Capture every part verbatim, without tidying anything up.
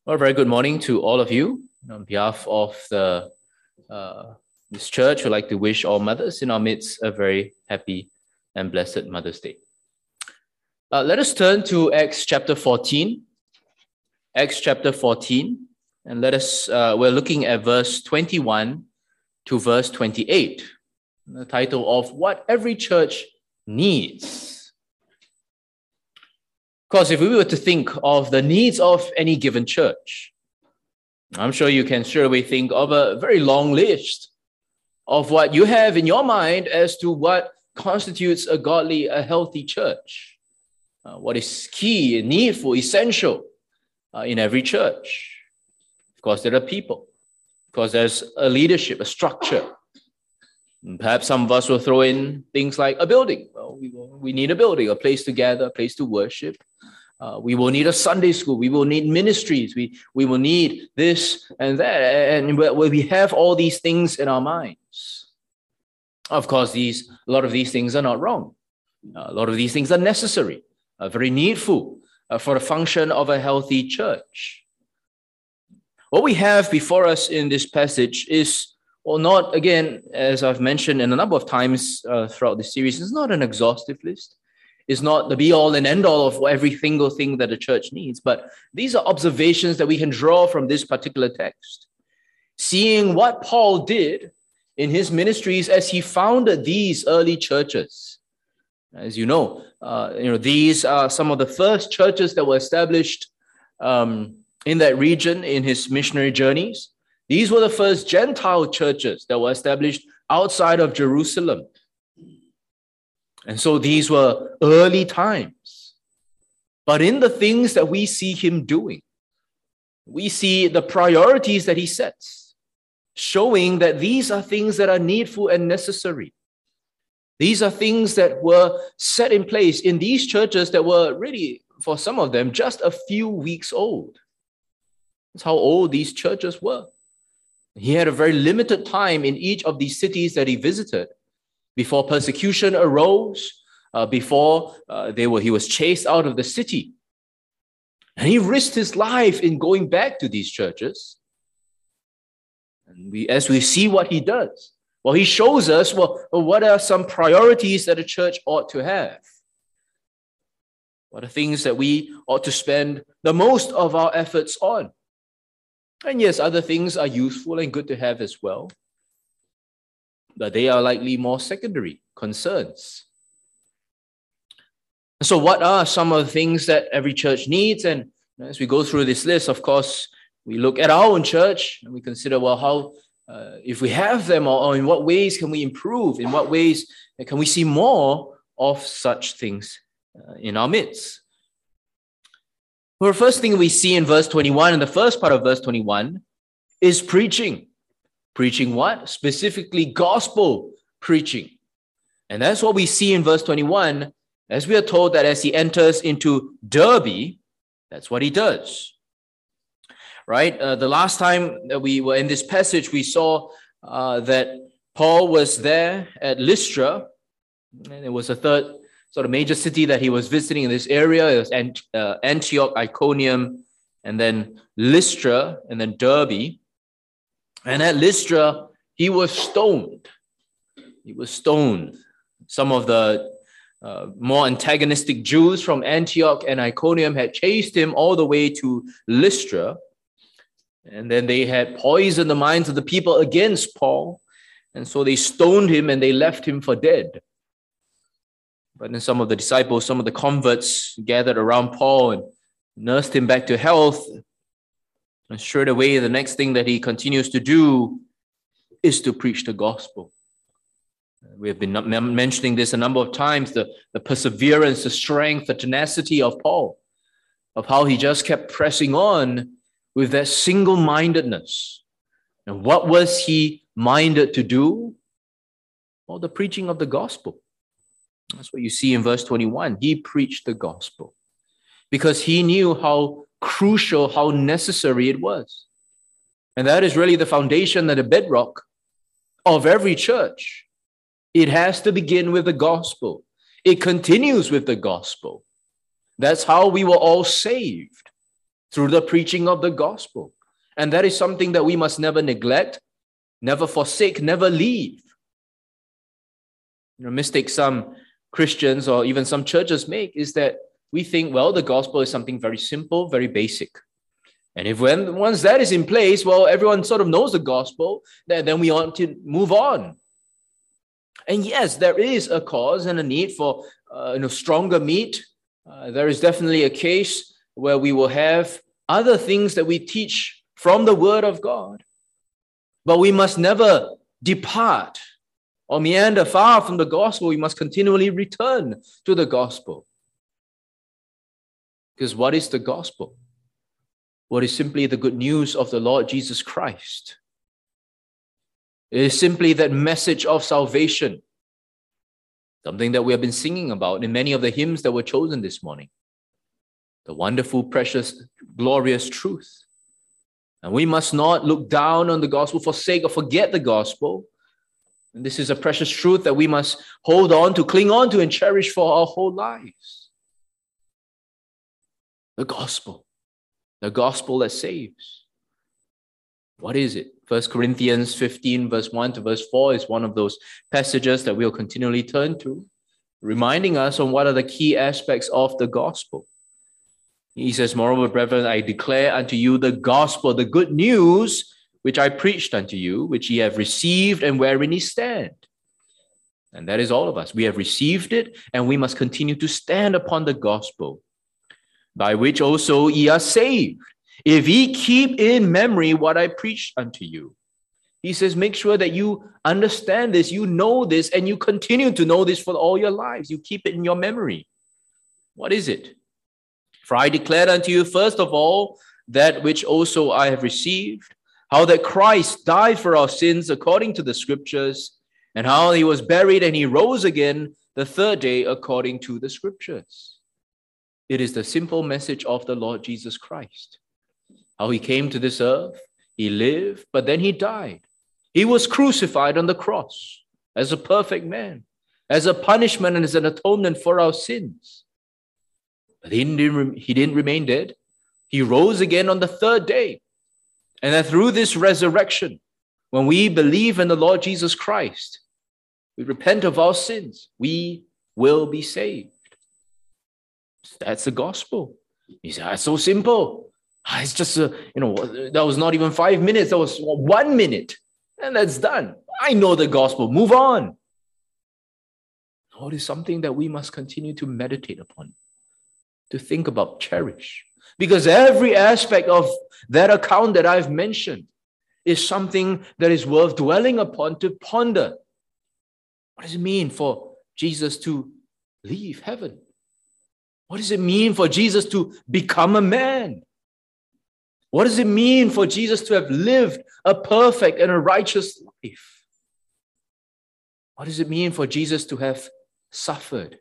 Well, very good morning to all of you. On behalf of the uh, this church, we'd like to wish all mothers in our midst a very happy and blessed Mother's Day. Uh, let us turn to Acts chapter fourteen. Acts chapter fourteen, and let us, uh, we're looking at verse twenty-one to verse twenty-eight. The title of What Every Church Needs. Because if we were to think of the needs of any given church, I'm sure you can straight away think of a very long list of what you have in your mind as to what constitutes a godly, a healthy church. Uh, what is key, needful, essential uh, in every church. Of course, there are people. Of course, there's a leadership, a structure. And perhaps some of us will throw in things like a building. Well, we, will, we need a building, a place to gather, a place to worship. Uh, we will need a Sunday school. We will need ministries. We, we will need this and that. And we have all these things in our minds. Of course, these a lot of these things are not wrong. Uh, a lot of these things are necessary, uh, very needful uh, for the function of a healthy church. What we have before us in this passage is, well, not, again, as I've mentioned in a number of times uh, throughout this series, it's not an exhaustive list. It's not the be-all and end-all of every single thing that a church needs, but these are observations that we can draw from this particular text. Seeing what Paul did in his ministries as he founded these early churches. As you know, uh, you know, these are some of the first churches that were established um, in that region in his missionary journeys. These were the first Gentile churches that were established outside of Jerusalem. And so these were early times. But in the things that we see him doing, we see the priorities that he sets, showing that these are things that are needful and necessary. These are things that were set in place in these churches that were really, for some of them, just a few weeks old. That's how old these churches were. He had a very limited time in each of these cities that he visited before persecution arose, uh, before uh, they were, he was chased out of the city. And he risked his life in going back to these churches. And we, as we see what he does, well, he shows us, well, what are some priorities that a church ought to have? What are things that we ought to spend the most of our efforts on? And yes, other things are useful and good to have as well, but they are likely more secondary concerns. So what are some of the things that every church needs? And as we go through this list, of course, we look at our own church and we consider, well, how, uh, if we have them, or, or in what ways can we improve? In what ways can we see more of such things uh, in our midst? Well, the first thing we see in verse twenty-one, in the first part of verse twenty-one, is preaching. Preaching what? Specifically, gospel preaching. And that's what we see in verse twenty-one, as we are told that as he enters into Derbe, that's what he does. Right? Uh, the last time that we were in this passage, we saw uh, that Paul was there at Lystra, and it was a third sort of major city that he was visiting in this area. It was Ant- uh, Antioch, Iconium, and then Lystra, and then Derbe. And at Lystra, he was stoned. He was stoned. Some of the uh, more antagonistic Jews from Antioch and Iconium had chased him all the way to Lystra. And then they had poisoned the minds of the people against Paul. And so they stoned him and they left him for dead. But then some of the disciples, some of the converts gathered around Paul and nursed him back to health. And straight away, the next thing that he continues to do is to preach the gospel. We have been mentioning this a number of times, the, the perseverance, the strength, the tenacity of Paul, of how he just kept pressing on with that single-mindedness. And what was he minded to do? Well, the preaching of the gospel. That's what you see in verse twenty-one. He preached the gospel because he knew how crucial, how necessary it was. And that is really the foundation and the bedrock of every church. It has to begin with the gospel. It continues with the gospel. That's how we were all saved, through the preaching of the gospel. And that is something that we must never neglect, never forsake, never leave. You know, mistake some Christians or even some churches make is that we think, well, the gospel is something very simple, very basic. And if when once that is in place, well, everyone sort of knows the gospel, then, then we ought to move on. And yes, there is a cause and a need for uh, you know, stronger meat. Uh, there is definitely a case where we will have other things that we teach from the word of God. But we must never depart or meander far from the gospel. We must continually return to the gospel. Because what is the gospel? What is simply the good news of the Lord Jesus Christ? It is simply that message of salvation, something that we have been singing about in many of the hymns that were chosen this morning. The wonderful, precious, glorious truth. And we must not look down on the gospel, forsake or forget the gospel. And this is a precious truth that we must hold on to, cling on to, and cherish for our whole lives. The gospel. The gospel that saves. What is it? First Corinthians fifteen, verse one to verse four is one of those passages that we'll continually turn to, reminding us on what are the key aspects of the gospel. He says, moreover, brethren, I declare unto you the gospel, the good news, which I preached unto you, which ye have received and wherein ye stand. And that is all of us. We have received it, and we must continue to stand upon the gospel, by which also ye are saved, if ye keep in memory what I preached unto you. He says, make sure that you understand this, you know this, and you continue to know this for all your lives. You keep it in your memory. What is it? For I declared unto you, first of all, that which also I have received, how that Christ died for our sins according to the scriptures, and how he was buried and he rose again the third day according to the scriptures. It is the simple message of the Lord Jesus Christ. How he came to this earth, he lived, but then he died. He was crucified on the cross as a perfect man, as a punishment and as an atonement for our sins. But he didn't, he didn't remain dead. He rose again on the third day. And that through this resurrection, when we believe in the Lord Jesus Christ, we repent of our sins, we will be saved. That's the gospel. You say, it's so simple. It's just, a, you know, that was not even five minutes. That was one minute. And that's done. I know the gospel. Move on. No, it is something that we must continue to meditate upon, to think about, cherish. Because every aspect of that account that I've mentioned is something that is worth dwelling upon, to ponder. What does it mean for Jesus to leave heaven? What does it mean for Jesus to become a man? What does it mean for Jesus to have lived a perfect and a righteous life? What does it mean for Jesus to have suffered,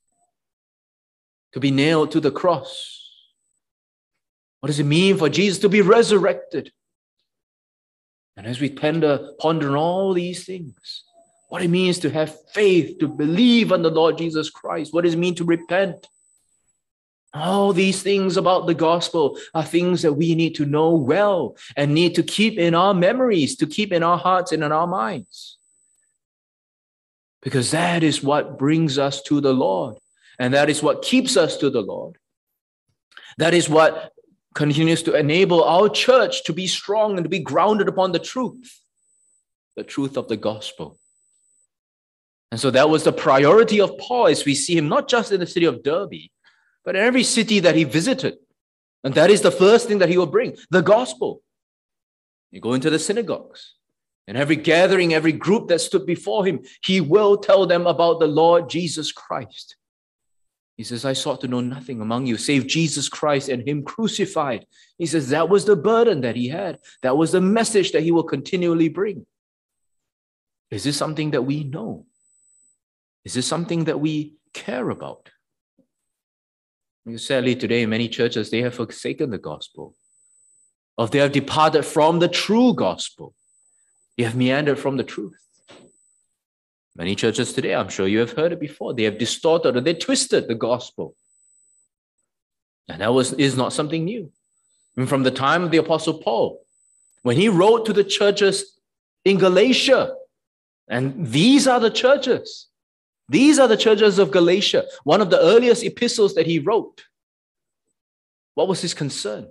to be nailed to the cross? What does it mean for Jesus to be resurrected? And as we ponder, ponder on all these things, what it means to have faith, to believe on the Lord Jesus Christ, what does it mean to repent? All these things about the gospel are things that we need to know well and need to keep in our memories, to keep in our hearts and in our minds. Because that is what brings us to the Lord. And that is what keeps us to the Lord. That is what continues to enable our church to be strong and to be grounded upon the truth, the truth of the gospel. And so that was the priority of Paul, as we see him not just in the city of Derbe, but in every city that he visited. And that is the first thing that he will bring, the gospel. You go into the synagogues, and every gathering, every group that stood before him, he will tell them about the Lord Jesus Christ. He says, I sought to know nothing among you save Jesus Christ and him crucified. He says that was the burden that he had. That was the message that he will continually bring. Is this something that we know? Is this something that we care about? Because sadly, today in many churches, they have forsaken the gospel, or they have departed from the true gospel. They have meandered from the truth. Many churches today, I'm sure you have heard it before, they have distorted or they twisted the gospel. And that was, is not something new. And from the time of the Apostle Paul, when he wrote to the churches in Galatia, and these are the churches, these are the churches of Galatia, one of the earliest epistles that he wrote. What was his concern?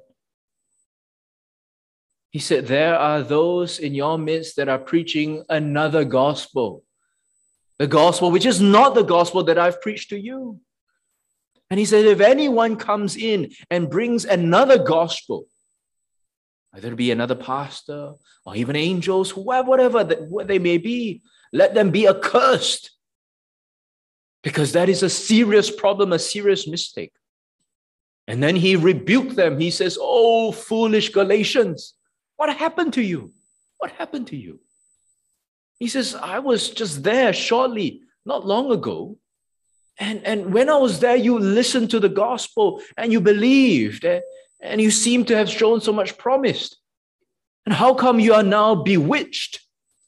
He said, there are those in your midst that are preaching another gospel, the gospel which is not the gospel that I've preached to you. And he said, if anyone comes in and brings another gospel, whether it be another pastor or even angels, whoever, whatever that, they may be, let them be accursed. Because that is a serious problem, a serious mistake. And then he rebuked them. He says, oh, foolish Galatians, what happened to you? What happened to you? He says, I was just there shortly, not long ago. And, and when I was there, you listened to the gospel and you believed. And, and you seem to have shown so much promise. And how come you are now bewitched?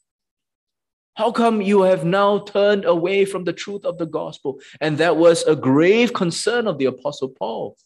How come you have now turned away from the truth of the gospel? And that was a grave concern of the Apostle Paul.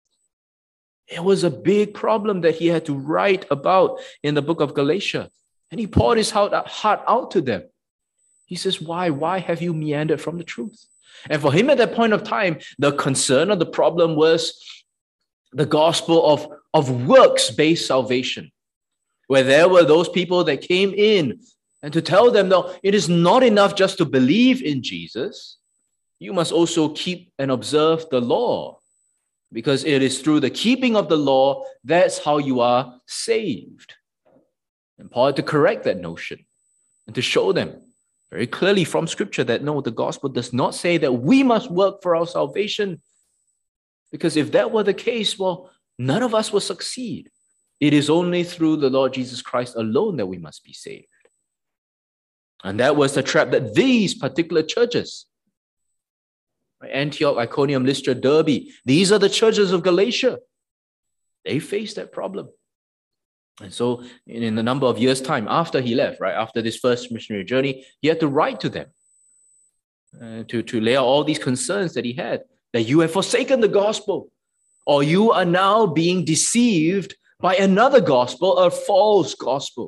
It was a big problem that he had to write about in the book of Galatia. And he poured his heart out to them. He says, why? Why have you meandered from the truth? And for him at that point of time, the concern or the problem was the gospel of, of works-based salvation, where there were those people that came in and to tell them, no, it is not enough just to believe in Jesus. You must also keep and observe the law, because it is through the keeping of the law, that's how you are saved. And Paul had to correct that notion and to show them very clearly from Scripture that no, the gospel does not say that we must work for our salvation, because if that were the case, well, none of us will succeed. It is only through the Lord Jesus Christ alone that we must be saved. And that was the trap that these particular churches, Antioch, Iconium, Lystra, Derbe, these are the churches of Galatia. They faced that problem. And so in a number of years' time after he left, right, after this first missionary journey, he had to write to them uh, to, to lay out all these concerns that he had, that you have forsaken the gospel, or you are now being deceived by another gospel, a false gospel.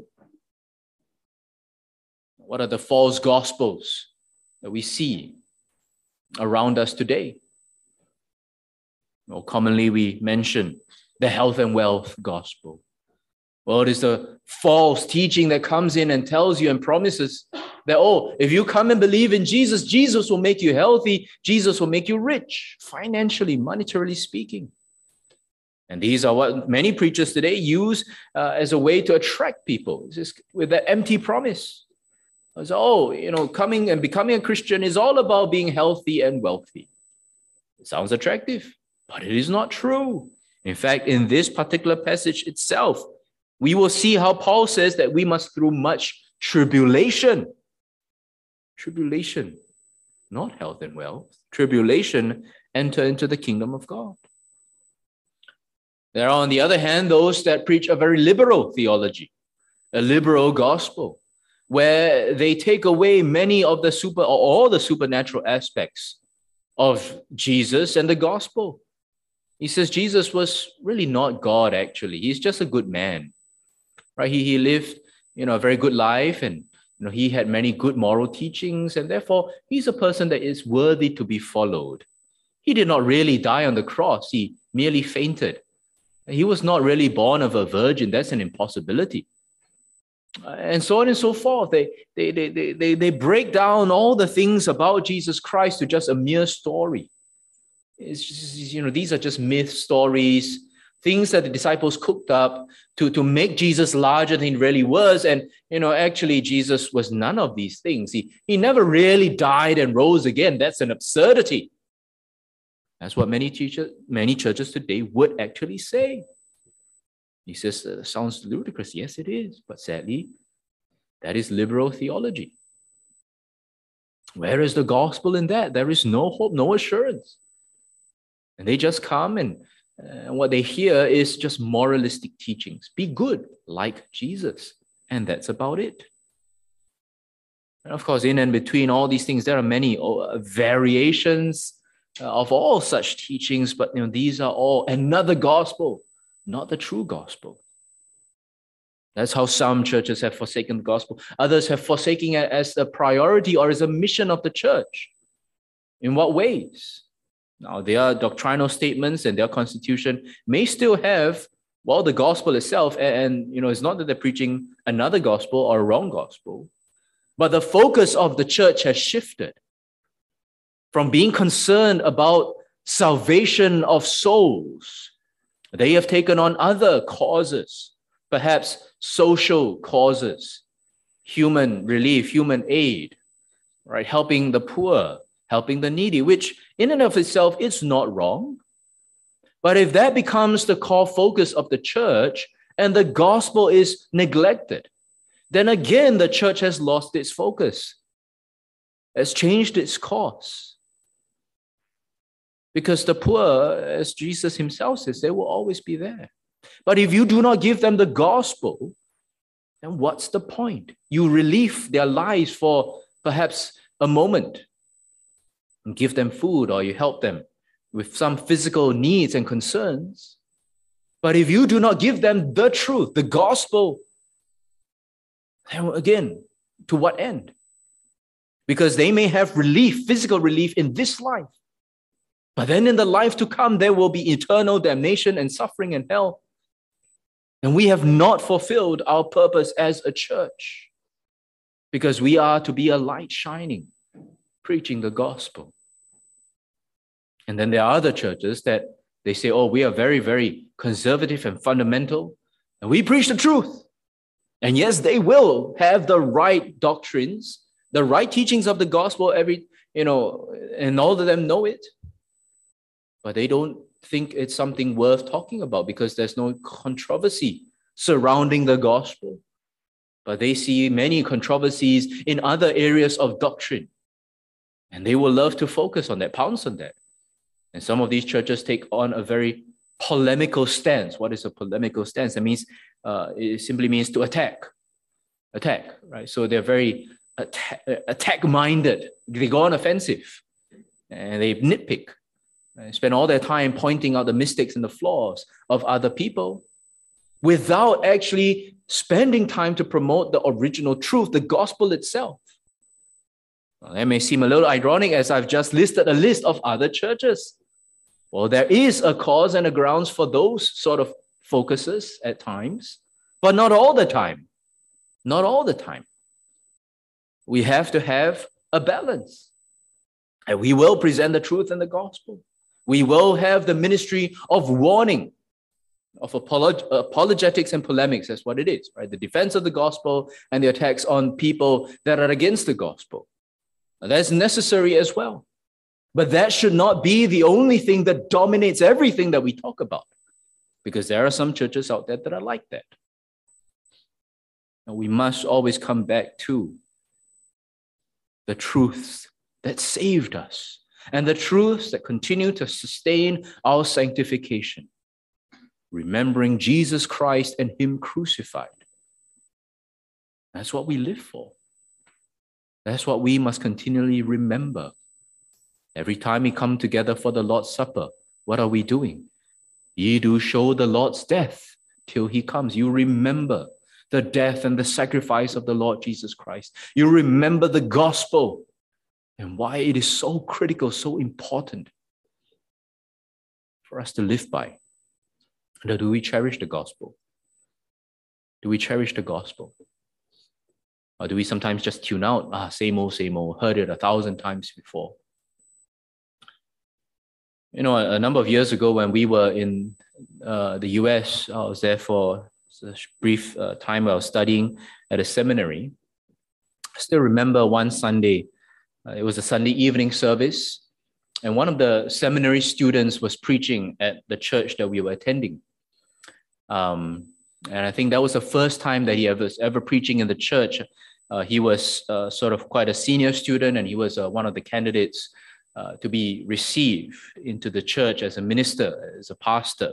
What are the false gospels that we see around us today? Well, commonly we mention the health and wealth gospel. Well, it is the false teaching that comes in and tells you and promises that, oh, if you come and believe in Jesus, Jesus will make you healthy, Jesus will make you rich, financially, monetarily speaking. And these are what many preachers today use uh, as a way to attract people. It's just with that empty promise. It's, oh, you know, coming and becoming a Christian is all about being healthy and wealthy. It sounds attractive, but it is not true. In fact, in this particular passage itself, we will see how Paul says that we must, through much tribulation, tribulation, not health and wealth, tribulation, enter into the kingdom of God. There are, on the other hand, those that preach a very liberal theology, a liberal gospel, where they take away many of the super or all the supernatural aspects of Jesus and the gospel. He says Jesus was really not God, actually. He's just a good man, right? He, he lived, you know, a very good life, and you know, he had many good moral teachings, and therefore he's a person that is worthy to be followed. He did not really die on the cross. He merely fainted. He was not really born of a virgin. That's an impossibility. And so on and so forth. They, they, they, they, they, they break down all the things about Jesus Christ to just a mere story. It's just, you know, these are just myth stories, things that the disciples cooked up to, to make Jesus larger than he really was. And, you know, actually Jesus was none of these things. He, he never really died and rose again. That's an absurdity. That's what many teachers, many churches today would actually say. He says, uh, sounds ludicrous. Yes, it is. But sadly, that is liberal theology. Where is the gospel in that? There is no hope, no assurance. And they just come and uh, what they hear is just moralistic teachings. Be good like Jesus. And that's about it. And of course, in and between all these things, there are many uh, variations of all such teachings, but you know, these are all another gospel, not the true gospel. That's how some churches have forsaken the gospel. Others have forsaken it as a priority or as a mission of the church. In what ways? Now, their doctrinal statements and their constitution may still have, well, the gospel itself, and, and you know, it's not that they're preaching another gospel or a wrong gospel, but the focus of the church has shifted from being concerned about salvation of souls. They have taken on other causes, perhaps social causes, human relief, human aid, right? Helping the poor, helping the needy, which in and of itself is not wrong. But if that becomes the core focus of the church and the gospel is neglected, then again, the church has lost its focus, has changed its course. Because the poor, as Jesus himself says, they will always be there. But if you do not give them the gospel, then what's the point? You relieve their lives for perhaps a moment and give them food, or you help them with some physical needs and concerns. But if you do not give them the truth, the gospel, then again, to what end? Because they may have relief, physical relief in this life. But then in the life to come, there will be eternal damnation and suffering and hell. And we have not fulfilled our purpose as a church, because we are to be a light shining, preaching the gospel. And then there are other churches that they say, oh, we are very, very conservative and fundamental, and we preach the truth. And yes, they will have the right doctrines, the right teachings of the gospel, every, you know, and all of them know it. But they don't think it's something worth talking about because there's no controversy surrounding the gospel. But they see many controversies in other areas of doctrine. And they will love to focus on that, pounce on that. And some of these churches take on a very polemical stance. What is a polemical stance? That means, uh, it simply means to attack. Attack, right? So they're very attack, attack-minded. They go on offensive. And they nitpick. And spend all their time pointing out the mistakes and the flaws of other people without actually spending time to promote the original truth, the gospel itself. Well, that may seem a little ironic as I've just listed a list of other churches. Well, there is a cause and a grounds for those sort of focuses at times, but not all the time. Not all the time. We have to have a balance. And we will present the truth and the gospel. We will have the ministry of warning, of apolog- apologetics and polemics. That's what it is, right? The defense of the gospel and the attacks on people that are against the gospel. Now, that's necessary as well. But that should not be the only thing that dominates everything that we talk about, because there are some churches out there that are like that. And we must always come back to the truths that saved us, and the truths that continue to sustain our sanctification, remembering Jesus Christ and him crucified. That's what we live for. That's what we must continually remember. Every time we come together for the Lord's Supper, what are we doing? Ye do show the Lord's death till he comes. You remember the death and the sacrifice of the Lord Jesus Christ. You remember the gospel and why it is so critical, so important for us to live by. Now, do we cherish the gospel? Do we cherish the gospel? Or do we sometimes just tune out? Ah, same old, same old, heard it a thousand times before. You know, a, a number of years ago when we were in uh, the U S, I was there for a brief uh, time I was studying at a seminary. I still remember one Sunday, uh, it was a Sunday evening service, and one of the seminary students was preaching at the church that we were attending. Um, and I think that was the first time that he was ever preaching in the church. Uh, he was uh, sort of quite a senior student, and he was uh, one of the candidates uh, to be received into the church as a minister, as a pastor.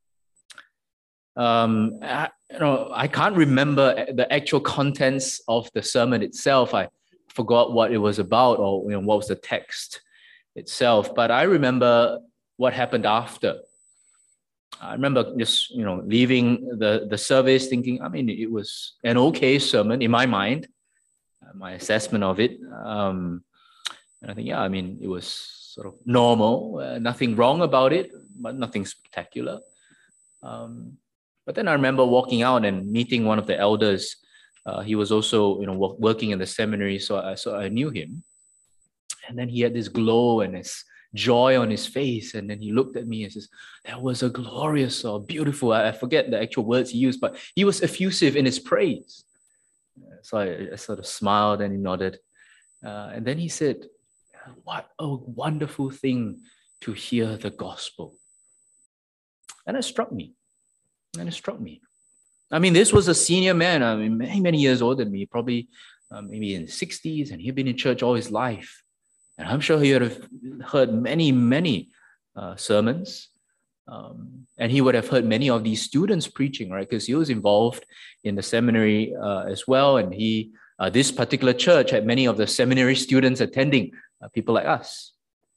Um, I, you know, I can't remember the actual contents of the sermon itself. I forgot what it was about, or you know, what was the text itself. But I remember what happened after. I remember just, you know, leaving the, the service thinking, I mean, it was an okay sermon in my mind, uh, my assessment of it. Um, and I think, yeah, I mean, it was sort of normal, uh, nothing wrong about it, but nothing spectacular. Um, but then I remember walking out and meeting one of the elders. Uh, he was also, you know, work, working in the seminary, so I, so I knew him. And then he had this glow and this joy on his face. And then he looked at me and says, that was a glorious or beautiful, I, I forget the actual words he used, but he was effusive in his praise. So I, I sort of smiled and he nodded. Uh, and then he said, what a wonderful thing to hear the gospel. And it struck me. And it struck me. I mean, this was a senior man, I mean, many, many years older than me, probably uh, maybe in his sixties, and he'd been in church all his life. And I'm sure he would have heard many, many uh, sermons. Um, and he would have heard many of these students preaching, right? Because he was involved in the seminary uh, as well. And he, uh, this particular church had many of the seminary students attending, uh, people like us.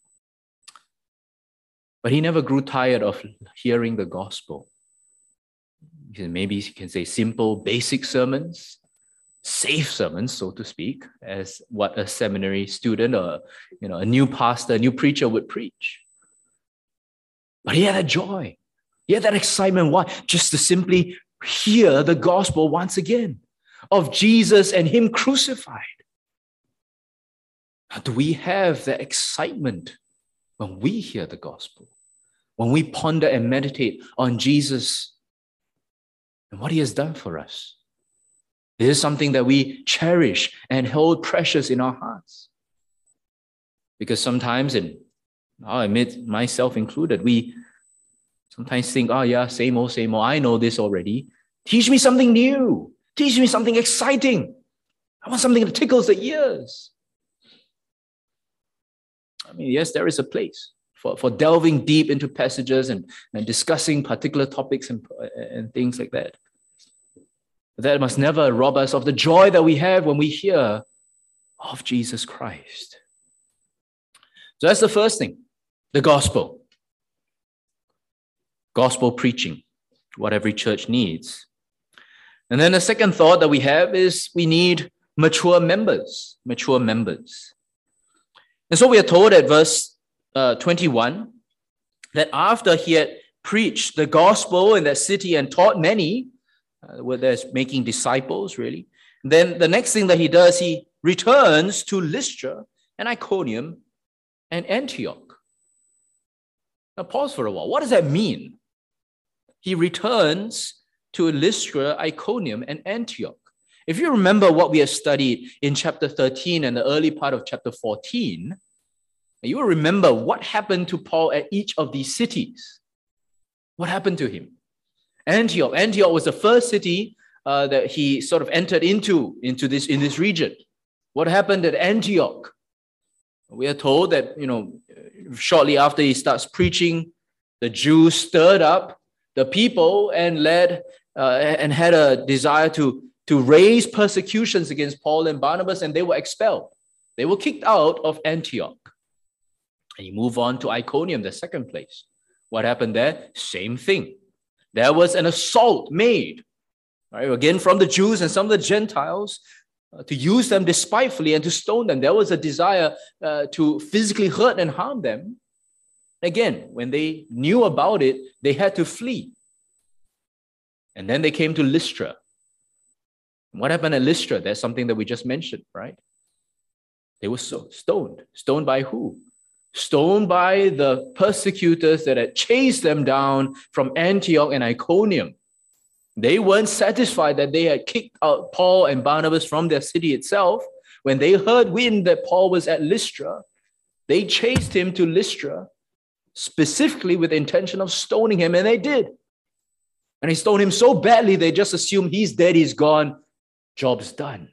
But he never grew tired of hearing the gospel. Maybe you can say simple, basic sermons, safe sermons, so to speak, as what a seminary student or, you know, a new pastor, a new preacher would preach. But he had that joy. He had that excitement. Why? Just to simply hear the gospel once again of Jesus and him crucified. Now, do we have that excitement when we hear the gospel? When we ponder and meditate on Jesus and what he has done for us? This is something that we cherish and hold precious in our hearts. Because sometimes, and I'll admit myself included, we sometimes think, oh yeah, same old, same old, I know this already. Teach me something new. Teach me something exciting. I want something that tickles the ears. I mean, yes, there is a place for, for delving deep into passages and, and discussing particular topics and, and things like that. That must never rob us of the joy that we have when we hear of Jesus Christ. So that's the first thing, the gospel. Gospel preaching, what every church needs. And then the second thought that we have is we need mature members, mature members. And so we are told at verse uh, twenty-one that after he had preached the gospel in that city and taught many, Uh, where there's making disciples, really. And then the next thing that he does, he returns to Lystra and Iconium and Antioch. Now pause for a while. What does that mean? He returns to Lystra, Iconium, and Antioch. If you remember what we have studied in chapter thirteen and the early part of chapter fourteen, you will remember what happened to Paul at each of these cities. What happened to him? Antioch. Antioch was the first city uh, that he sort of entered into, into this, in this region. What happened at Antioch? We are told that, you know, shortly after he starts preaching, the Jews stirred up the people and led uh, and had a desire to, to raise persecutions against Paul and Barnabas, and they were expelled. They were kicked out of Antioch. And you move on to Iconium, the second place. What happened there? Same thing. There was an assault made, right, again from the Jews and some of the Gentiles uh, to use them despitefully and to stone them. There was a desire uh, to physically hurt and harm them. Again, when they knew about it, they had to flee. And then they came to Lystra. What happened at Lystra? That's something that we just mentioned, right? They were so stoned. Stoned by who? Stoned by the persecutors that had chased them down from Antioch and Iconium. They weren't satisfied that they had kicked out Paul and Barnabas from their city itself. When they heard wind that Paul was at Lystra, they chased him to Lystra, specifically with the intention of stoning him, and they did. And they stoned him so badly, they just assumed he's dead, he's gone, job's done.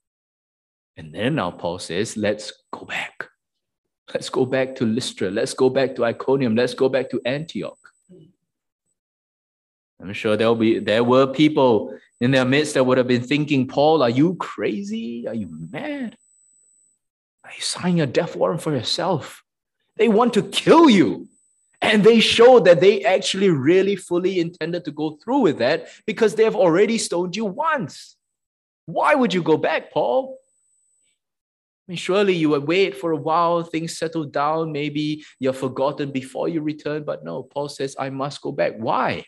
And then now Paul says, let's go back. Let's go back to Lystra. Let's go back to Iconium. Let's go back to Antioch. I'm sure there'll be, there were people in their midst that would have been thinking, Paul, are you crazy? Are you mad? Are you signing a death warrant for yourself? They want to kill you. And they showed that they actually really fully intended to go through with that because they have already stoned you once. Why would you go back, Paul? I mean, surely you would wait for a while, things settle down, maybe you're forgotten before you return. But no, Paul says, I must go back. Why?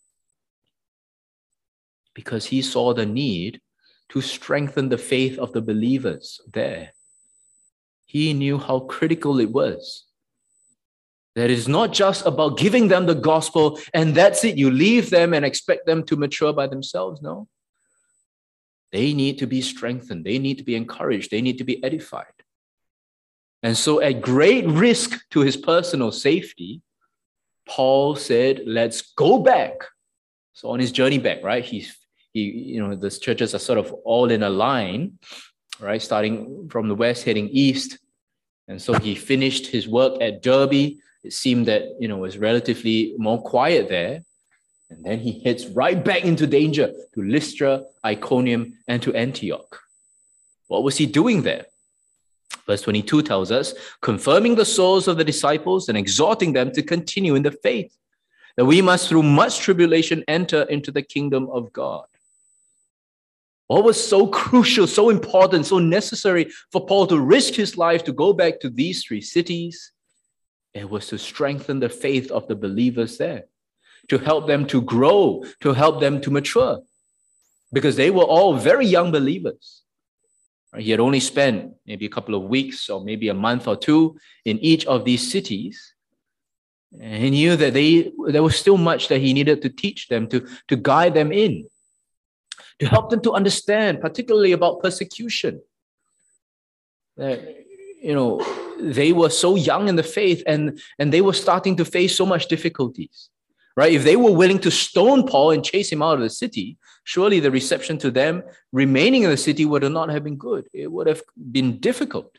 Because he saw the need to strengthen the faith of the believers there. He knew how critical it was. That it's not just about giving them the gospel and that's it. You leave them and expect them to mature by themselves. No. They need to be strengthened. They need to be encouraged. They need to be edified. And so at great risk to his personal safety, Paul said, let's go back. So on his journey back, right? He's, he, you know, the churches are sort of all in a line, right? Starting from the west, heading east. And so he finished his work at Derbe. It seemed that, you know, it was relatively more quiet there. And then he heads right back into danger to Lystra, Iconium, and to Antioch. What was he doing there? Verse twenty-two tells us, confirming the souls of the disciples and exhorting them to continue in the faith, that we must through much tribulation enter into the kingdom of God. What was so crucial, so important, so necessary for Paul to risk his life to go back to these three cities? It was to strengthen the faith of the believers there, to help them to grow, to help them to mature, because they were all very young believers. He had only spent maybe a couple of weeks or maybe a month or two in each of these cities. And he knew that they, there was still much that he needed to teach them, to, to guide them in, to help them to understand, particularly about persecution. That, you know, they were so young in the faith and, and they were starting to face so much difficulties, right? If they were willing to stone Paul and chase him out of the city, surely the reception to them remaining in the city would not have been good. It would have been difficult.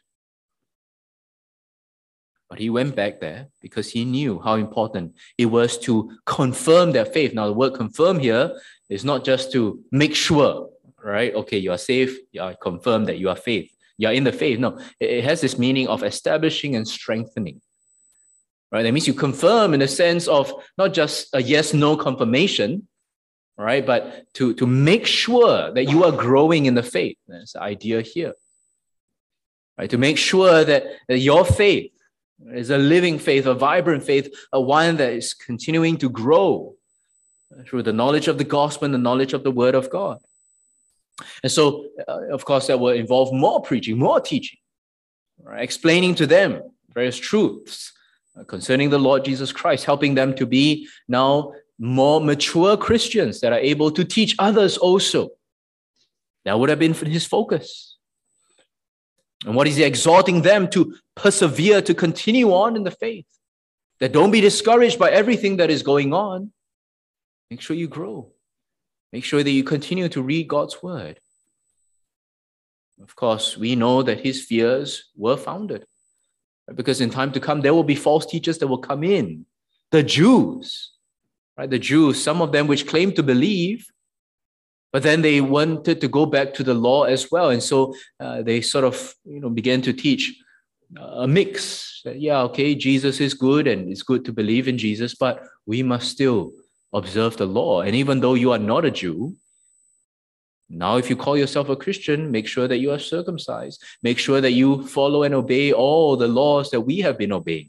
But he went back there because he knew how important it was to confirm their faith. Now, the word confirm here is not just to make sure, right? Okay, you are safe. You are confirmed that you are faith. You are in the faith. No, it has this meaning of establishing and strengthening, right? That means you confirm in the sense of not just a yes, no confirmation, right? But to, to make sure that you are growing in the faith. That's the idea here, right? To make sure that, that your faith is a living faith, a vibrant faith, a one that is continuing to grow through the knowledge of the gospel and the knowledge of the word of God. And so, uh, of course, that will involve more preaching, more teaching, right? Explaining to them various truths uh, concerning the Lord Jesus Christ, helping them to be now more mature Christians that are able to teach others also. That would have been his focus. And what is he exhorting them to persevere, to continue on in the faith? That don't be discouraged by everything that is going on. Make sure you grow. Make sure that you continue to read God's word. Of course, we know that his fears were founded, right? Because in time to come, there will be false teachers that will come in. The Jews, right? The Jews, some of them which claim to believe, but then they wanted to go back to the law as well. And so uh, they sort of, you know, began to teach a mix. That, yeah, okay, Jesus is good and it's good to believe in Jesus, but we must still observe the law. And even though you are not a Jew, now if you call yourself a Christian, make sure that you are circumcised. Make sure that you follow and obey all the laws that we have been obeying.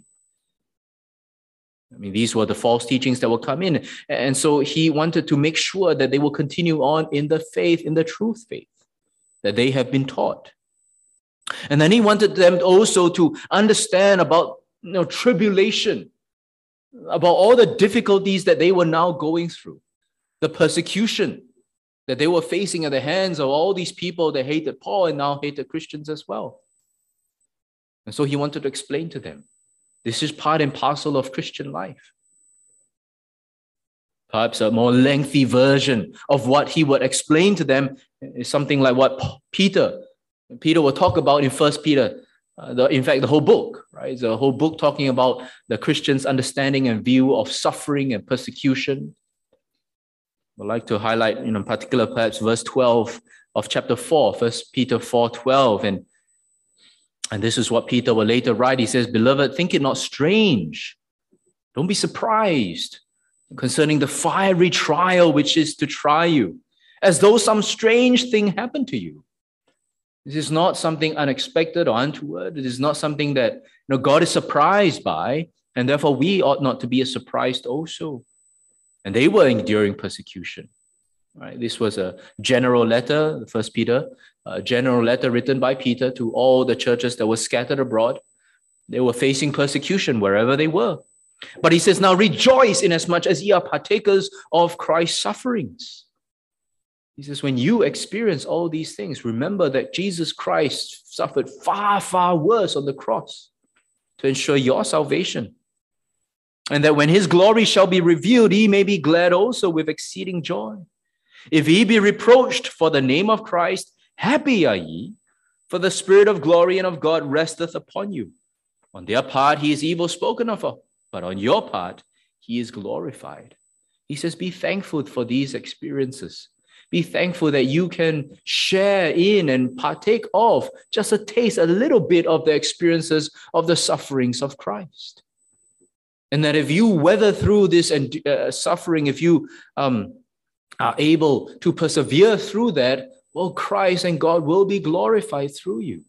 I mean, these were the false teachings that will come in. And so he wanted to make sure that they will continue on in the faith, in the truth faith that they have been taught. And then he wanted them also to understand about, you know, tribulation, about all the difficulties that they were now going through, the persecution that they were facing at the hands of all these people that hated Paul and now hated Christians as well. And so he wanted to explain to them, this is part and parcel of Christian life. Perhaps a more lengthy version of what he would explain to them is something like what Peter, Peter will talk about in First Peter. Uh, the, in fact, the whole book, right? It's a whole book talking about the Christian's understanding and view of suffering and persecution. I'd like to highlight, you know, in particular, perhaps verse twelve of chapter four, First Peter four twelve. And, and this is what Peter will later write. He says, "Beloved, think it not strange Don't be surprised concerning the fiery trial which is to try you, as though some strange thing happened to you. This is not something unexpected or untoward. It is not something that you know, God is surprised by, and therefore we ought not to be surprised also. And they were enduring persecution. Right? This was a general letter, First Peter, a general letter written by Peter to all the churches that were scattered abroad. They were facing persecution wherever they were. But he says, now rejoice inasmuch as ye are partakers of Christ's sufferings. He says, when you experience all these things, remember that Jesus Christ suffered far, far worse on the cross to ensure your salvation. And that when his glory shall be revealed, ye may be glad also with exceeding joy. If ye be reproached for the name of Christ, happy are ye, for the Spirit of glory and of God resteth upon you. On their part he is evil spoken of, but on your part he is glorified. He says, be thankful for these experiences. Be thankful that you can share in and partake of just a taste, a little bit of the experiences of the sufferings of Christ. And that if you weather through this and uh, suffering, if you um, are able to persevere through that, well, Christ and God will be glorified through you.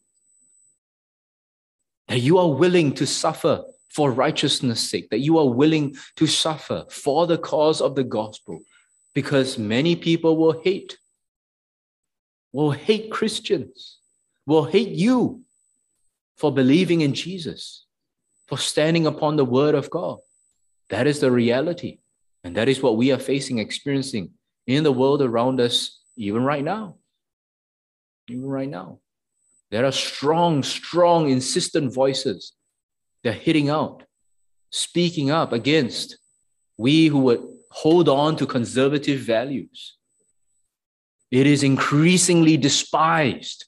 That you are willing to suffer for righteousness' sake, that you are willing to suffer for the cause of the gospel, because many people will hate, will hate Christians, will hate you for believing in Jesus, for standing upon the word of God. That is the reality. And that is what we are facing, experiencing in the world around us, even right now. Even right now. There are strong, strong, insistent voices. They're hitting out, speaking up against we who would hold on to conservative values. It is increasingly despised,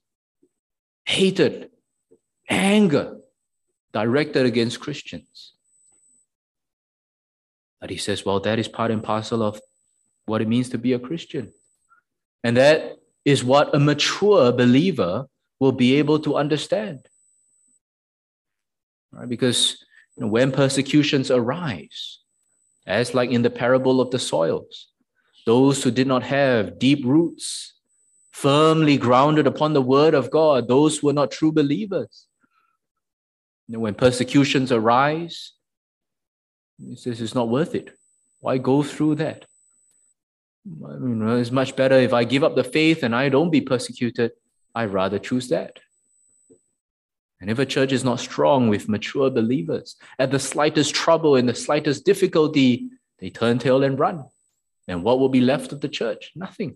hated, anger directed against Christians. But he says, well, that is part and parcel of what it means to be a Christian. And that is what a mature believer will be able to understand. Right? Because you know, when persecutions arise, as like in the parable of the soils, those who did not have deep roots, firmly grounded upon the word of God, those who were not true believers. You know, when persecutions arise, he says it's not worth it. Why go through that? I mean, it's much better if I give up the faith and I don't be persecuted. I'd rather choose that. And if a church is not strong with mature believers, at the slightest trouble and the slightest difficulty, they turn tail and run. And what will be left of the church? Nothing.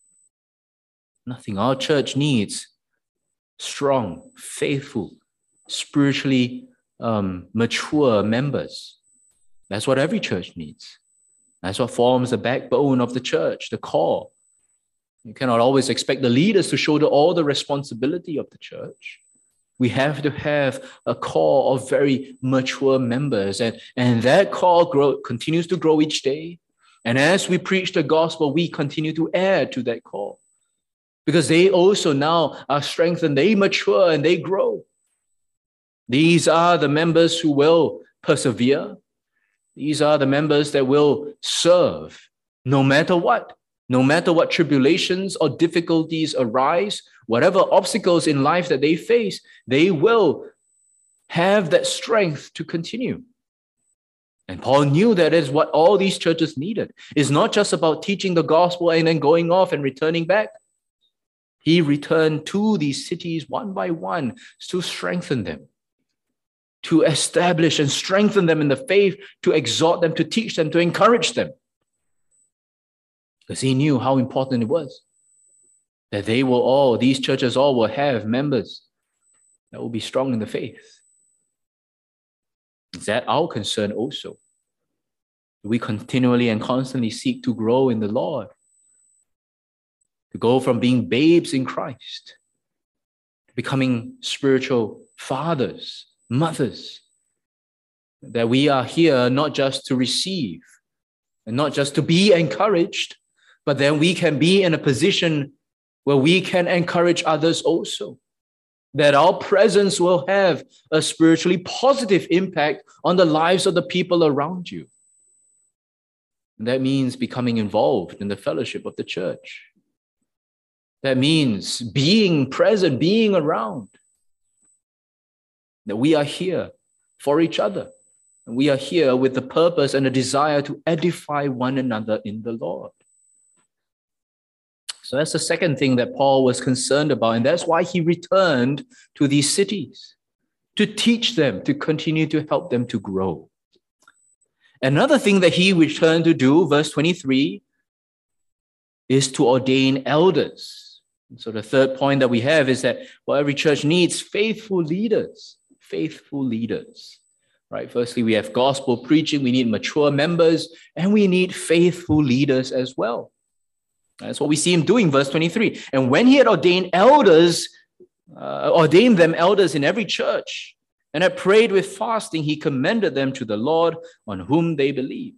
Nothing. Our church needs strong, faithful, spiritually um, mature members. That's what every church needs. That's what forms the backbone of the church, the core. You cannot always expect the leaders to shoulder all the responsibility of the church. We have to have a core of very mature members, and, and that core grow, continues to grow each day. And as we preach the gospel, we continue to add to that core, because they also now are strengthened, they mature and they grow. These are the members who will persevere. These are the members that will serve no matter what. No matter what tribulations or difficulties arise, whatever obstacles in life that they face, they will have that strength to continue. And Paul knew that is what all these churches needed. It's not just about teaching the gospel and then going off and returning back. He returned to these cities one by one to strengthen them, to establish and strengthen them in the faith, to exhort them, to teach them, to encourage them. Because he knew how important it was that they will all, these churches all will have members that will be strong in the faith. Is that our concern also? We continually and constantly seek to grow in the Lord, to go from being babes in Christ to becoming spiritual fathers, mothers, that we are here not just to receive and not just to be encouraged, but then we can be in a position where we can encourage others also. that our presence will have a spiritually positive impact on the lives of the people around you. And that means becoming involved in the fellowship of the church. That means being present, being around. That we are here for each other. And we are here with the purpose and a desire to edify one another in the Lord. So that's the second thing that Paul was concerned about. And that's why he returned to these cities, to teach them, to continue to help them to grow. Another thing that he returned to do, verse twenty-three, is to ordain elders. So the third point that we have is that, well, every church needs faithful leaders, faithful leaders, right? Firstly, we have gospel preaching, we need mature members, and we need faithful leaders as well. That's what we see him doing, verse twenty-three. And when he had ordained elders, uh, ordained them elders in every church, and had prayed with fasting, he commended them to the Lord on whom they believed.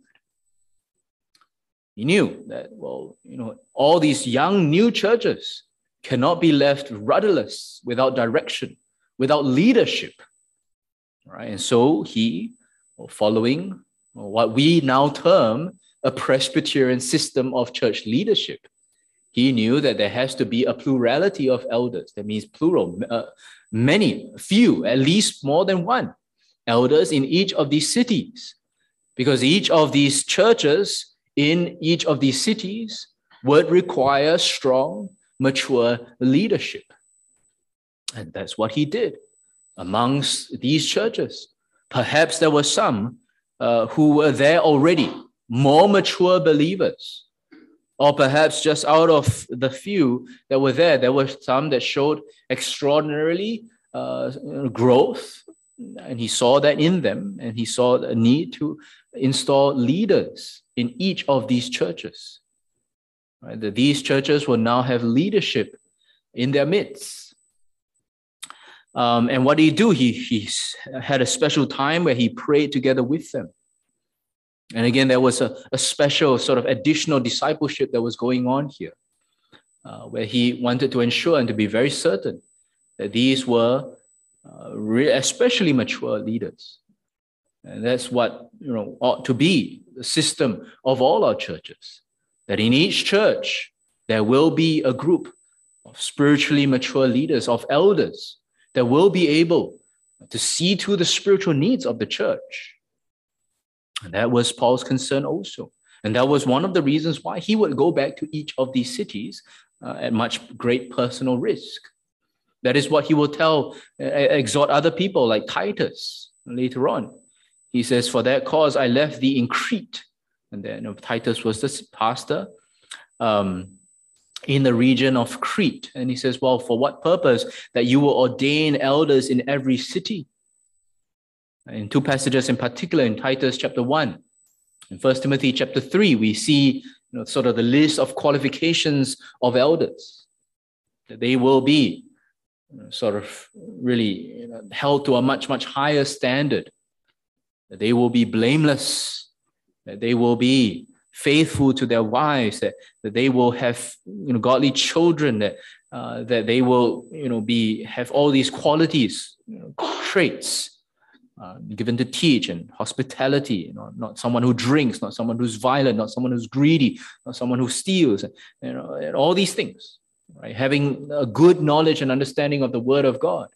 He knew that, well, you know, all these young new churches cannot be left rudderless, without direction, without leadership. Right? And so he, following what we now term a Presbyterian system of church leadership, he knew that there has to be a plurality of elders. That means plural, uh, many, few, at least more than one elders in each of these cities. Because each of these churches in each of these cities would require strong, mature leadership. And that's what he did amongst these churches. Perhaps there were some uh, who were there already, more mature believers. Or perhaps just out of the few that were there, there were some that showed extraordinarily uh, growth. And he saw that in them, and he saw a need to install leaders in each of these churches. Right? That these churches will now have leadership in their midst. Um, and what did he do? He, he had a special time where he prayed together with them. And again, there was a, a special sort of additional discipleship that was going on here, uh, where he wanted to ensure and to be very certain that these were uh, re- especially mature leaders. And that's what, you know, ought to be the system of all our churches, that in each church, there will be a group of spiritually mature leaders, of elders, that will be able to see to the spiritual needs of the church. And that was Paul's concern also. And that was one of the reasons why he would go back to each of these cities uh, at much great personal risk. That is what he will tell, uh, exhort other people like Titus later on. He says, for that cause I left thee in Crete. And then you know, Titus was the pastor um, in the region of Crete. And he says, well, for what purpose? That you will ordain elders in every city. In two passages in particular, in Titus chapter one, in First Timothy chapter three, we see you know, sort of the list of qualifications of elders. That they will be you know, sort of really you know, held to a much, much higher standard. That they will be blameless. That they will be faithful to their wives. That, that they will have you know, godly children. That, uh, that they will you know, be have all these qualities, you know, traits. Uh, given to teach and hospitality, you know, not someone who drinks, not someone who's violent, not someone who's greedy, not someone who steals, you know, and all these things, right? Having a good knowledge and understanding of the Word of God.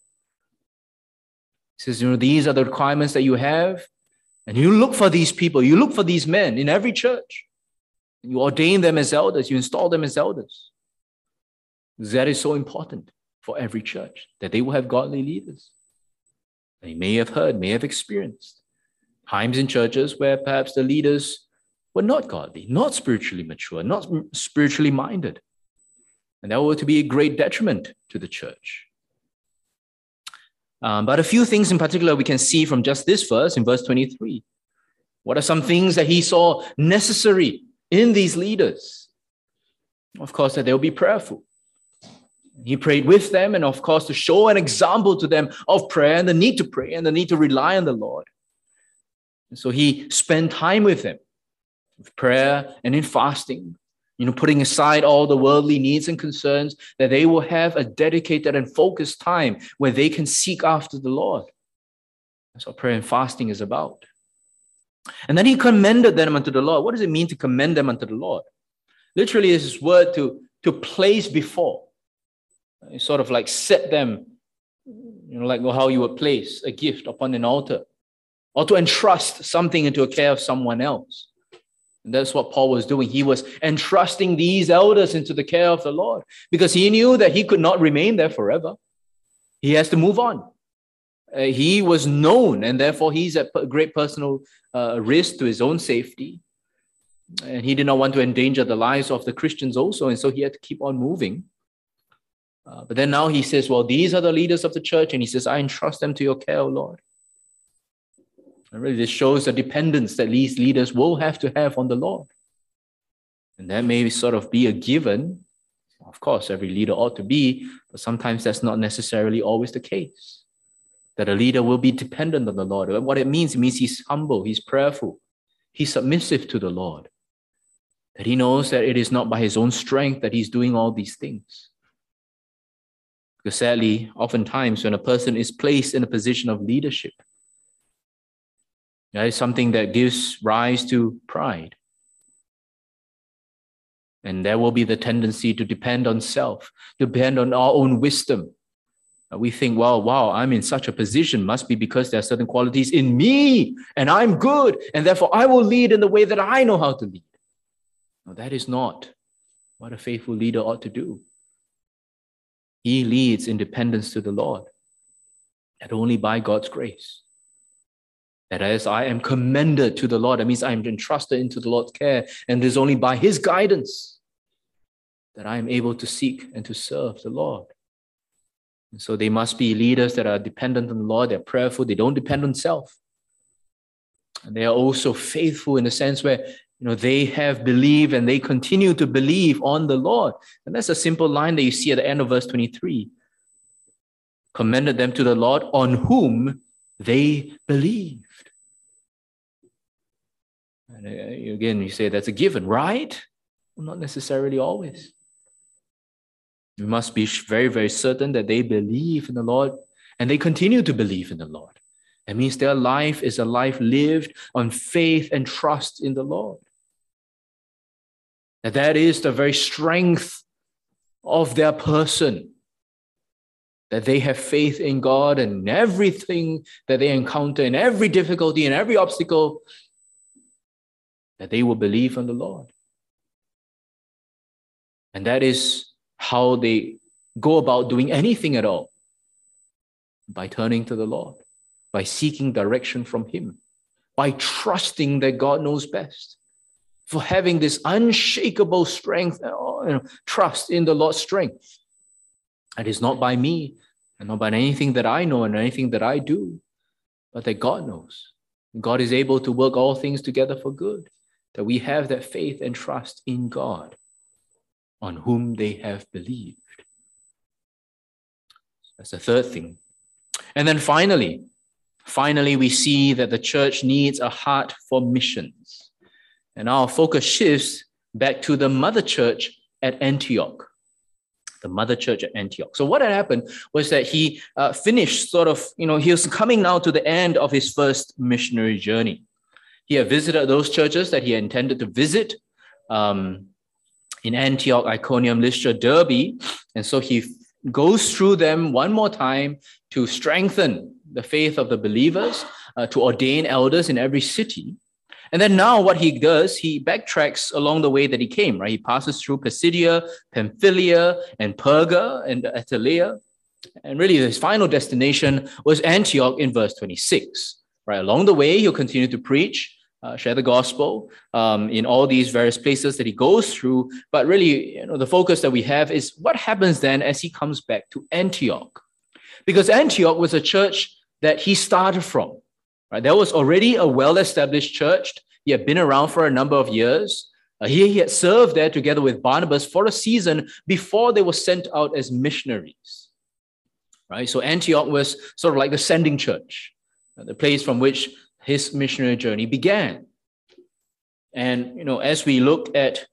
He says, you know, these are the requirements that you have, and you look for these people, you look for these men in every church. You ordain them as elders, you install them as elders. That is so important for every church, that they will have godly leaders. They may have heard, may have experienced times in churches where perhaps the leaders were not godly, not spiritually mature, not spiritually minded. And that were to be a great detriment to the church. Um, but a few things in particular we can see from just this verse, in verse twenty-three. What are some things that he saw necessary in these leaders? Of course, that they'll be prayerful. He prayed with them, and of course, to show an example to them of prayer and the need to pray and the need to rely on the Lord. And so he spent time with them, with prayer and in fasting, you know, putting aside all the worldly needs and concerns, that they will have a dedicated and focused time where they can seek after the Lord. That's what prayer and fasting is about. And then he commended them unto the Lord. What does it mean to commend them unto the Lord? Literally, is this word to, to place before. It's sort of like set them, you know, like how you would place a gift upon an altar, or to entrust something into a care of someone else. And that's what Paul was doing. He was entrusting these elders into the care of the Lord because he knew that he could not remain there forever. He has to move on. Uh, he was known, and therefore he's at great personal uh, risk to his own safety. And he did not want to endanger the lives of the Christians also, and so he had to keep on moving. Uh, but then now he says, well, these are the leaders of the church, and he says, I entrust them to your care, O Lord. And really, this shows the dependence that these leaders will have to have on the Lord. And that may sort of be a given. Of course, every leader ought to be, but sometimes that's not necessarily always the case. That a leader will be dependent on the Lord. What it means, it means he's humble, he's prayerful, he's submissive to the Lord. That he knows that it is not by his own strength that he's doing all these things. Because sadly, oftentimes when a person is placed in a position of leadership, that is something that gives rise to pride. And there will be the tendency to depend on self, to depend on our own wisdom. We think, well, wow, I'm in such a position, must be because there are certain qualities in me, and I'm good, and therefore I will lead in the way that I know how to lead. No, that is not what a faithful leader ought to do. He leads in dependence to the Lord, and only by God's grace. That as I am commended to the Lord, that means I am entrusted into the Lord's care, and it is only by his guidance that I am able to seek and to serve the Lord. And so they must be leaders that are dependent on the Lord, they're prayerful, they don't depend on self. And they are also faithful in the sense where, you know, they have believed and they continue to believe on the Lord. And that's a simple line that you see at the end of verse twenty-three. Commended them to the Lord on whom they believed. And again, you say that's a given, right? Well, not necessarily always. We must be very, very certain that they believe in the Lord and they continue to believe in the Lord. That means their life is a life lived on faith and trust in the Lord. That that is the very strength of their person. That they have faith in God and everything that they encounter, in every difficulty and every obstacle, that they will believe on the Lord. And that is how they go about doing anything at all, by turning to the Lord, by seeking direction from him, by trusting that God knows best, for having this unshakable strength, you know, trust in the Lord's strength. It is not by me and not by anything that I know and anything that I do, but that God knows. God is able to work all things together for good, that we have that faith and trust in God, on whom they have believed. That's the third thing. And then finally, finally, we see that the church needs a heart for missions. And our focus shifts back to the mother church at Antioch. The mother church at Antioch. So what had happened was that he uh, finished sort of, you know, he was coming now to the end of his first missionary journey. He had visited those churches that he intended to visit, um, in Antioch, Iconium, Lystra, Derbe. And so he goes through them one more time to strengthen the faith of the believers, uh, to ordain elders in every city. And then now what he does, he backtracks along the way that he came, right? He passes through Pisidia, Pamphylia, and Perga, and Attalia. And really his final destination was Antioch in verse twenty-six, right? Along the way, he'll continue to preach, Uh, share the gospel um, in all these various places that he goes through. But really, you know, the focus that we have is what happens then as he comes back to Antioch. Because Antioch was a church that he started from. Right? There was already a well-established church. He had been around for a number of years. Uh, he, he had served there together with Barnabas for a season before they were sent out as missionaries. Right? So Antioch was sort of like the sending church, uh, the place from which his missionary journey began. And, you know, as we look at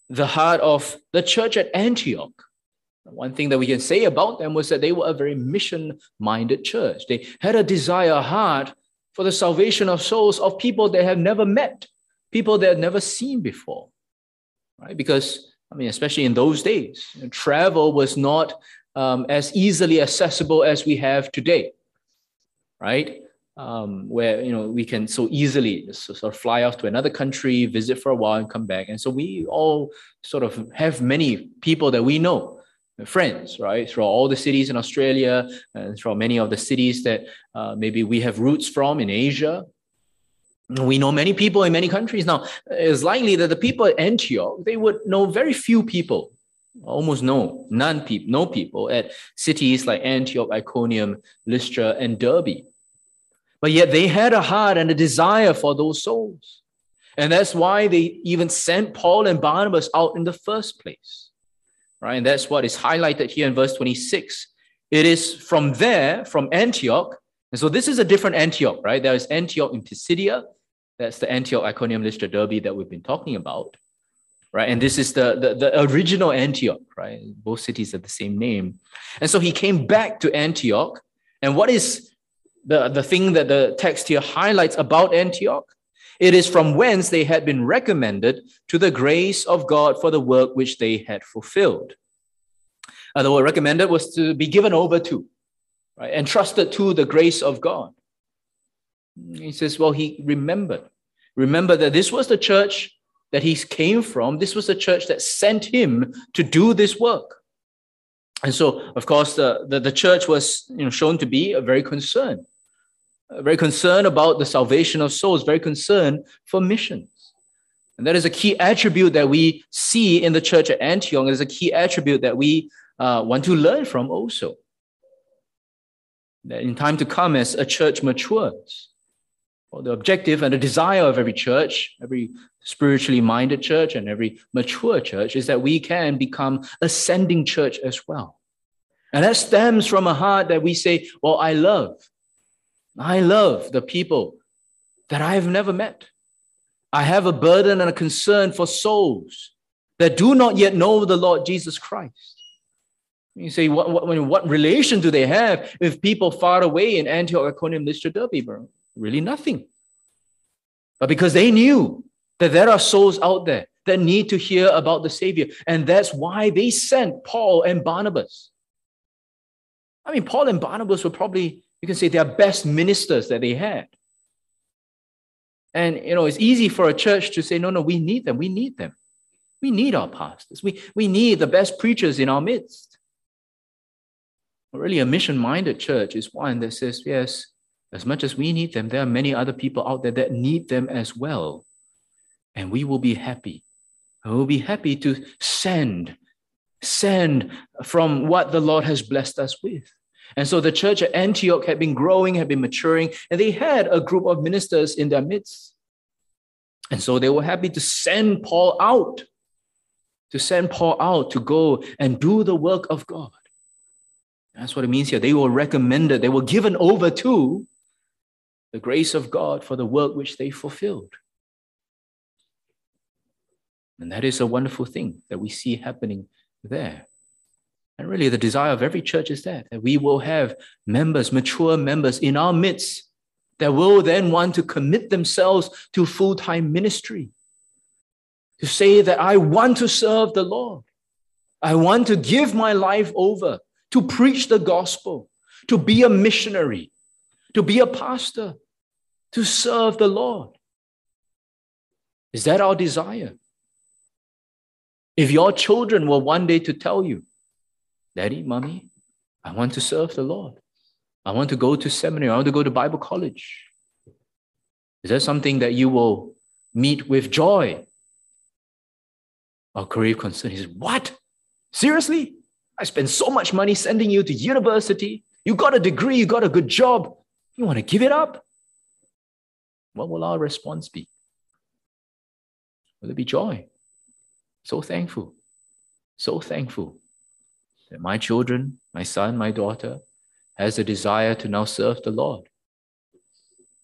the heart of the church at Antioch. One thing that we can say about them was that they were a very mission-minded church. They had a desire, a heart for the salvation of souls of people they have never met, people they have never seen before, right? Because, I mean, especially in those days, travel was not um, as easily accessible as we have today, right? Um, where, you know, we can so easily sort of fly off to another country, visit for a while and come back. And so we all sort of have many people that we know, friends, right, through all the cities in Australia and through many of the cities that uh, maybe we have roots from in Asia. We know many people in many countries. Now, it's likely that the people at Antioch, they would know very few people, almost no, none people, no people at cities like Antioch, Iconium, Lystra, and Derbe. But yet they had a heart and a desire for those souls. And that's why they even sent Paul and Barnabas out in the first place. Right, and that's what is highlighted here in verse twenty-six. It is from there, from Antioch. And so this is a different Antioch, right? There is Antioch in Pisidia. That's the Antioch, Iconium, Lystra, Derbe that we've been talking about. Right, and this is the, the, the original Antioch, right? Both cities have the same name. And so he came back to Antioch. And what is the, the thing that the text here highlights about Antioch? It is from whence they had been recommended to the grace of God for the work which they had fulfilled. Uh, the word recommended was to be given over to, right, entrusted to the grace of God. He says, well, he remembered. Remember that this was the church that he came from. This was the church that sent him to do this work. And so, of course, the, the, the church was, you know, shown to be very concerned. Very concerned about the salvation of souls, very concerned for missions. And that is a key attribute that we see in the church at Antioch. It is a key attribute that we uh, want to learn from also. That in time to come, as a church matures, well, the objective and the desire of every church, every spiritually minded church and every mature church, is that we can become a sending church as well. And that stems from a heart that we say, well, I love. I love the people that I have never met. I have a burden and a concern for souls that do not yet know the Lord Jesus Christ. You say, what, what, what relation do they have with people far away in Antioch, Iconium, Lystra, Derbe? Bro? Really nothing. But because they knew that there are souls out there that need to hear about the Savior. And that's why they sent Paul and Barnabas. I mean, Paul and Barnabas were probably, you can say, their best ministers that they had. And, you know, it's easy for a church to say, no, no, we need them. We need them. We need our pastors. We, we need the best preachers in our midst. But really, a mission-minded church is one that says, yes, as much as we need them, there are many other people out there that need them as well. And we will be happy. And we'll be happy to send, send from what the Lord has blessed us with. And so the church at Antioch had been growing, had been maturing, and they had a group of ministers in their midst. And so they were happy to send Paul out, to send Paul out to go and do the work of God. That's what it means here. They were recommended, they were given over to the grace of God for the work which they fulfilled. And that is a wonderful thing that we see happening there. And really, the desire of every church is that, that we will have members, mature members in our midst that will then want to commit themselves to full-time ministry. To say that I want to serve the Lord. I want to give my life over to preach the gospel, to be a missionary, to be a pastor, to serve the Lord. Is that our desire? If your children were one day to tell you, Daddy, Mommy, I want to serve the Lord. I want to go to seminary. I want to go to Bible college. Is that something that you will meet with joy? Or grave concern? He says, what? Seriously? I spent so much money sending you to university. You got a degree. You got a good job. You want to give it up? What will our response be? Will it be joy? So thankful. So thankful that my children, my son, my daughter, has a desire to now serve the Lord.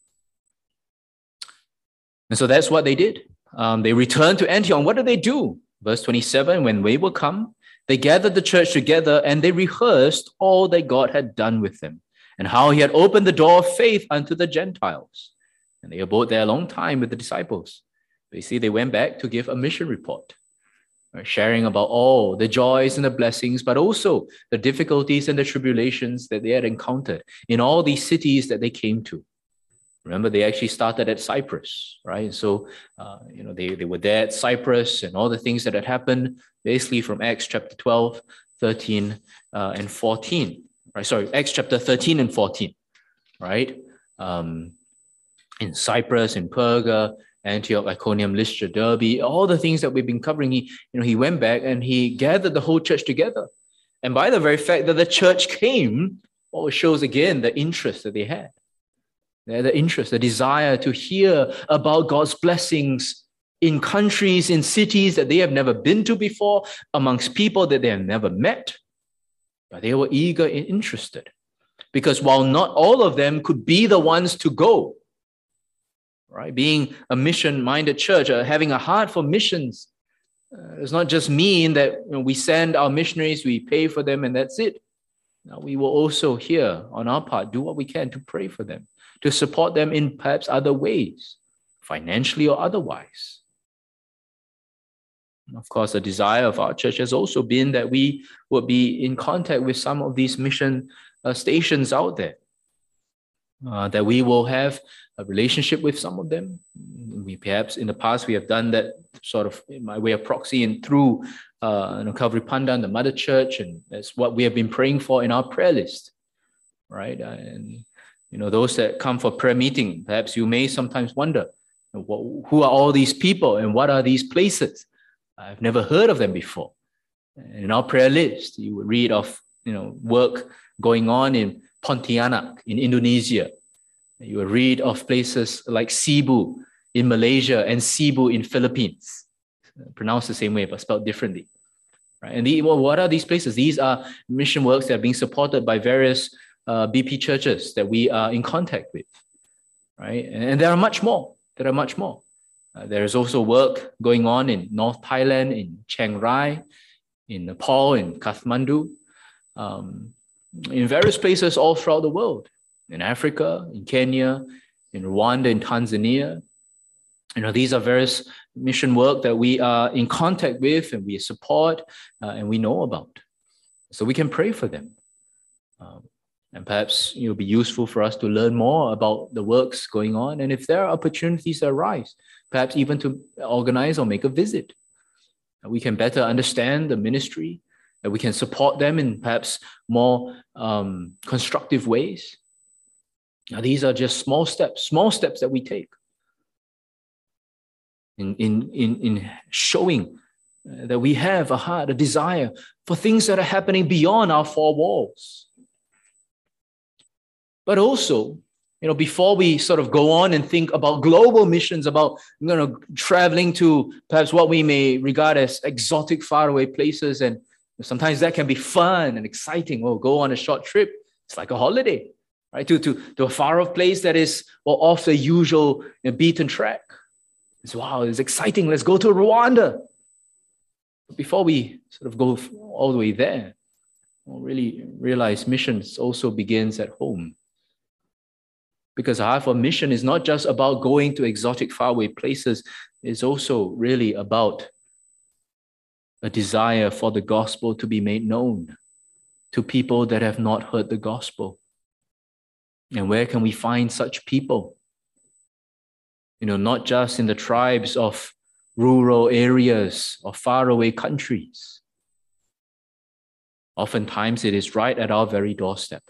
And so that's what they did. Um, they returned to Antioch. What did they do? Verse twenty-seven, when they were come, they gathered the church together and they rehearsed all that God had done with them and how he had opened the door of faith unto the Gentiles. And they abode there a long time with the disciples. You see, they went back to give a mission report, right, sharing about all the joys and the blessings, but also the difficulties and the tribulations that they had encountered in all these cities that they came to. Remember, they actually started at Cyprus, right? So, uh, you know, they, they were there at Cyprus and all the things that had happened, basically from Acts chapter twelve, thirteen, uh, and fourteen, right? Sorry, Acts chapter thirteen and fourteen, right? Um, in Cyprus, in Perga, Antioch, Iconium, Lystra, Derbe, all the things that we've been covering, he, you know, he went back and he gathered the whole church together. And by the very fact that the church came, well, it shows again the interest that they had. The interest, the desire to hear about God's blessings in countries, in cities that they have never been to before, amongst people that they have never met. But they were eager and interested. Because while not all of them could be the ones to go, right? Being a mission-minded church, uh, having a heart for missions, uh, does not just mean that, you know, we send our missionaries, we pay for them, and that's it. Now, we will also here, on our part, do what we can to pray for them, to support them in perhaps other ways, financially or otherwise. And of course, the desire of our church has also been that we would be in contact with some of these mission uh, stations out there, uh, that we will have a relationship with some of them. We perhaps in the past, we have done that sort of in my way of proxy and through uh, you know, Calvary Pandan, the mother church, and that's what we have been praying for in our prayer list, right? And you know, those that come for prayer meeting, perhaps you may sometimes wonder, who are all these people and what are these places? I've never heard of them before. In our prayer list, you would read of, you know, work going on in Pontianak in Indonesia. You will read of places like Cebu in Malaysia and Cebu in Philippines. Pronounced the same way, but spelled differently. Right? And the, well, what are these places? These are mission works that are being supported by various uh, B P churches that we are in contact with. Right? And, and there are much more. There are much more. Uh, there is also work going on in North Thailand, in Chiang Rai, in Nepal, in Kathmandu, um, in various places all throughout the world. In Africa, in Kenya, in Rwanda, in Tanzania. You know, these are various mission work that we are in contact with and we support uh, and we know about. So we can pray for them. Um, and perhaps it will be useful for us to learn more about the works going on. And if there are opportunities that arise, perhaps even to organize or make a visit, we can better understand the ministry, that we can support them in perhaps more um, constructive ways. Now, these are just small steps, small steps that we take in, in, in, in showing that we have a heart, a desire for things that are happening beyond our four walls. But also, you know, before we sort of go on and think about global missions, about, you know, traveling to perhaps what we may regard as exotic, faraway places, and sometimes that can be fun and exciting. We'll go on a short trip. It's like a holiday. Right, to, to, to a far-off place that is, well, off the usual, you know, beaten track. It's, wow, it's exciting. Let's go to Rwanda. But before we sort of go all the way there, we'll really realize missions also begins at home. Because our heart for mission is not just about going to exotic, faraway places. It's also really about a desire for the gospel to be made known to people that have not heard the gospel. And where can we find such people? You know, not just in the tribes of rural areas or faraway countries. Oftentimes it is right at our very doorstep.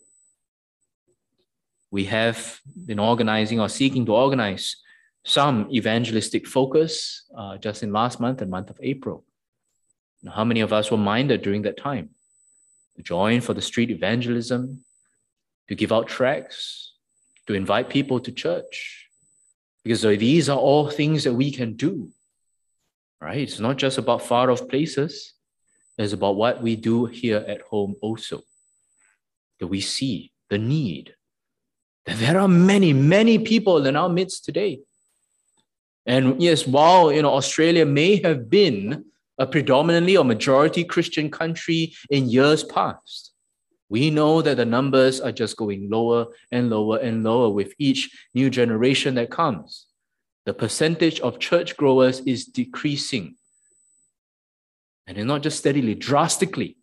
We have been organizing or seeking to organize some evangelistic focus uh, just in last month and month of April. Now, how many of us were minded during that time to join for the street evangelism, to give out tracts, to invite people to church? Because these are all things that we can do, right? It's not just about far off places. It's about what we do here at home also. That we see the need. That there are many, many people in our midst today And yes, while you know Australia may have been a predominantly or majority Christian country in years past, we know that the numbers are just going lower and lower and lower with each new generation that comes. The percentage of church growers is decreasing. And it's not just steadily, drastically.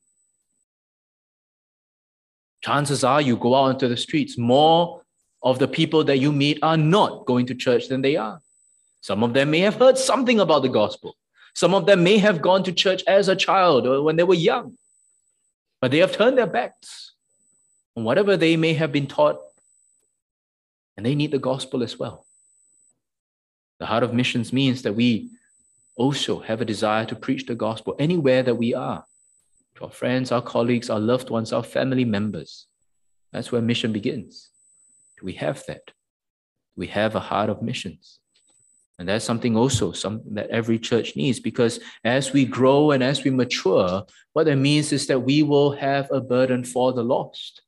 Chances are you go out into the streets, more of the people that you meet are not going to church than they are. Some of them may have heard something about the gospel. Some of them may have gone to church as a child or when they were young, but they have turned their backs on whatever they may have been taught, and they need the gospel as well. The heart of missions means that we also have a desire to preach the gospel anywhere that we are, to our friends, our colleagues, our loved ones, our family members. That's where mission begins. Do we have that? We have a heart of missions. And that's something also something that every church needs, because as we grow and as we mature, what that means is that we will have a burden for the lost.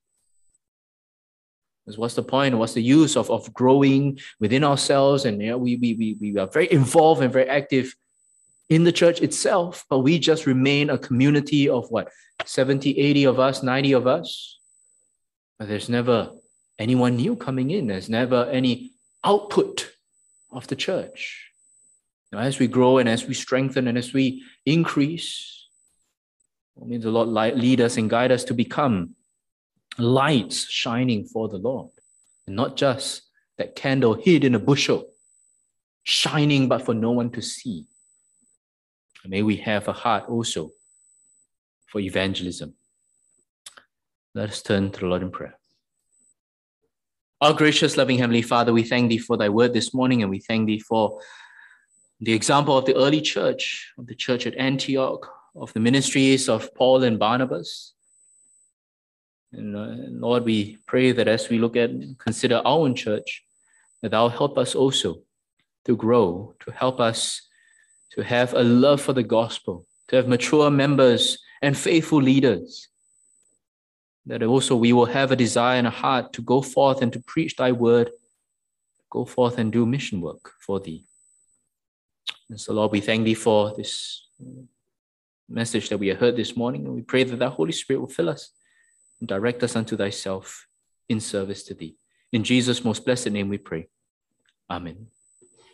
Because what's the point? What's the use of, of growing within ourselves? And you know, we, we, we, we are very involved and very active in the church itself, but we just remain a community of what, seventy, eighty of us, ninety of us? But there's never anyone new coming in. There's never any output of the church. Now, as we grow and as we strengthen and as we increase, it means the Lord lead us and guide us to become lights shining for the Lord, and not just that candle hid in a bushel, shining but for no one to see. And may we have a heart also for evangelism. Let us turn to the Lord in prayer. Our gracious, loving Heavenly Father, we thank Thee for Thy word this morning, and we thank Thee for the example of the early church, of the church at Antioch, of the ministries of Paul and Barnabas. And uh, Lord, we pray that as we look at and consider our own church, that Thou help us also to grow, to help us to have a love for the gospel, to have mature members and faithful leaders, that also we will have a desire and a heart to go forth and to preach Thy word, go forth and do mission work for Thee. And so, Lord, we thank Thee for this message that we have heard this morning, and we pray that Thy Holy Spirit will fill us and direct us unto Thyself in service to Thee. In Jesus' most blessed name we pray. Amen.